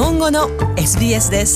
本語の SBS です。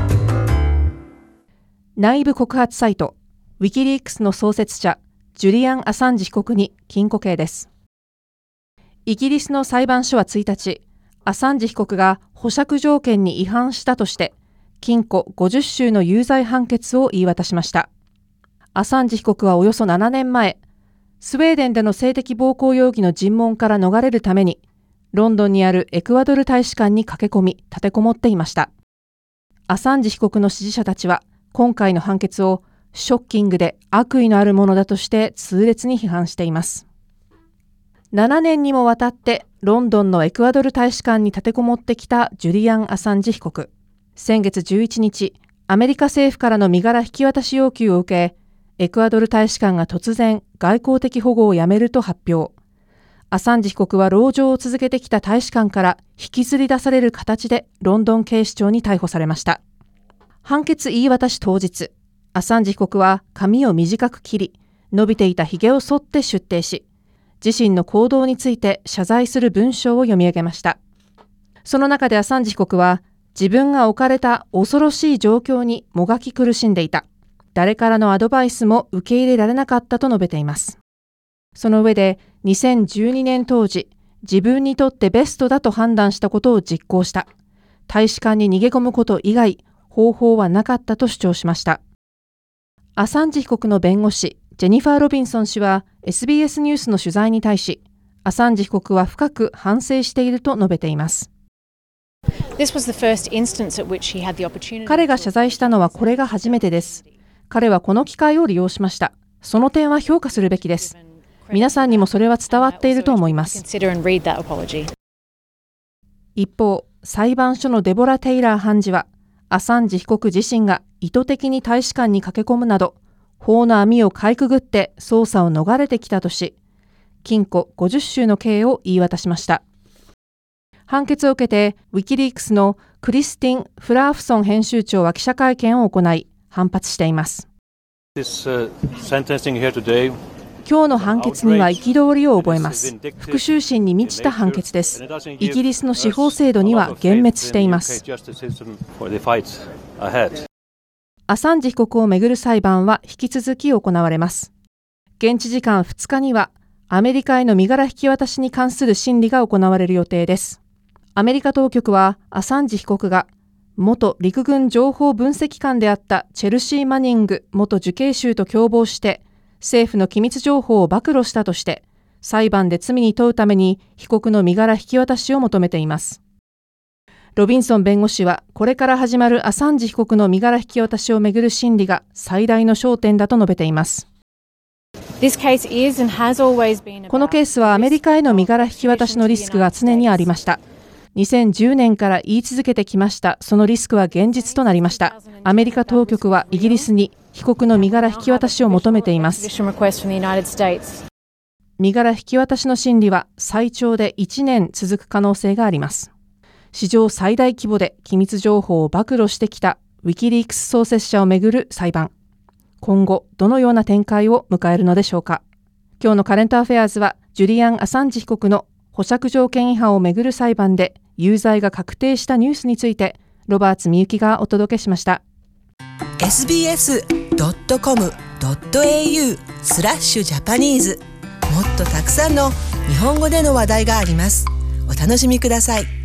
内部告発サイトウィキリークスの創設者ジュリアン・アサンジ被告に禁錮刑です。イギリスの裁判所は1日、アサンジ被告が保釈条件に違反したとして禁錮50週の有罪判決を言い渡しました。アサンジ被告はおよそ7年前、スウェーデンでの性的暴行容疑の尋問から逃れるためにロンドンにあるエクアドル大使館に駆け込み立てこもっていました。アサンジ被告の支持者たちは今回の判決をショッキングで悪意のあるものだとして痛烈に批判しています。7年にもわたってロンドンのエクアドル大使館に立てこもってきたジュリアン・アサンジ被告。先月11日、アメリカ政府からの身柄引き渡し要求を受け、エクアドル大使館が突然外交的保護をやめると発表。アサンジ被告は籠城を続けてきた大使館から引きずり出される形でロンドン警視庁に逮捕されました。判決言い渡し当日、アサンジ被告は髪を短く切り、伸びていたひげを剃って出廷し、自身の行動について謝罪する文章を読み上げました。その中でアサンジ被告は、自分が置かれた恐ろしい状況にもがき苦しんでいた。誰からのアドバイスも受け入れられなかったと述べています。その上で、2012年当時、自分にとってベストだと判断したことを実行した。大使館に逃げ込むこと以外、方法はなかったと主張しました。アサンジ被告の弁護士、ジェニファー・ロビンソン氏は SBS ニュースの取材に対し、アサンジ被告は深く反省していると述べています。彼が謝罪したのはこれが初めてです。彼はこの機会を利用しました。その点は評価するべきです。皆さんにもそれは伝わっていると思います。一方、裁判所のデボラ・テイラー判事は、アサンジ被告自身が意図的に大使館に駆け込むなど、法の網をかいくぐって捜査を逃れてきたとし、禁錮50週の刑を言い渡しました。判決を受けて、ウィキリークスのクリスティン・フラーフソン編集長は記者会見を行い、反発しています。今日の判決には憤りを覚えます。復讐心に満ちた判決です。イギリスの司法制度には幻滅しています。アサンジ被告をめぐる裁判は引き続き行われます。現地時間2日にはアメリカへの身柄引き渡しに関する審理が行われる予定です。アメリカ当局はアサンジ被告が元陸軍情報分析官であったチェルシー・マニング元受刑囚と共謀して政府の機密情報を暴露したとして裁判で罪に問うために被告の身柄引き渡しを求めています。ロビンソン弁護士はこれから始まるアサンジ被告の身柄引き渡しをめぐる審理が最大の焦点だと述べています。このケースはアメリカへの身柄引き渡しのリスクが常にありました。2010年から言い続けてきました。そのリスクは現実となりました。アメリカ当局はイギリスに被告の身柄引き渡しを求めています。身柄引き渡しの審理は最長で1年続く可能性があります。史上最大規模で機密情報を暴露してきたウィキリークス創設者をめぐる裁判。今後どのような展開を迎えるのでしょうか。今日のカレントアフェアーズはジュリアン・アサンジ被告の保釈条件違反をめぐる裁判で有罪が確定したニュースについてロバーツみゆきがお届けしました。 sbs.com.au/Japanese もっとたくさんの日本語での話題があります。お楽しみください。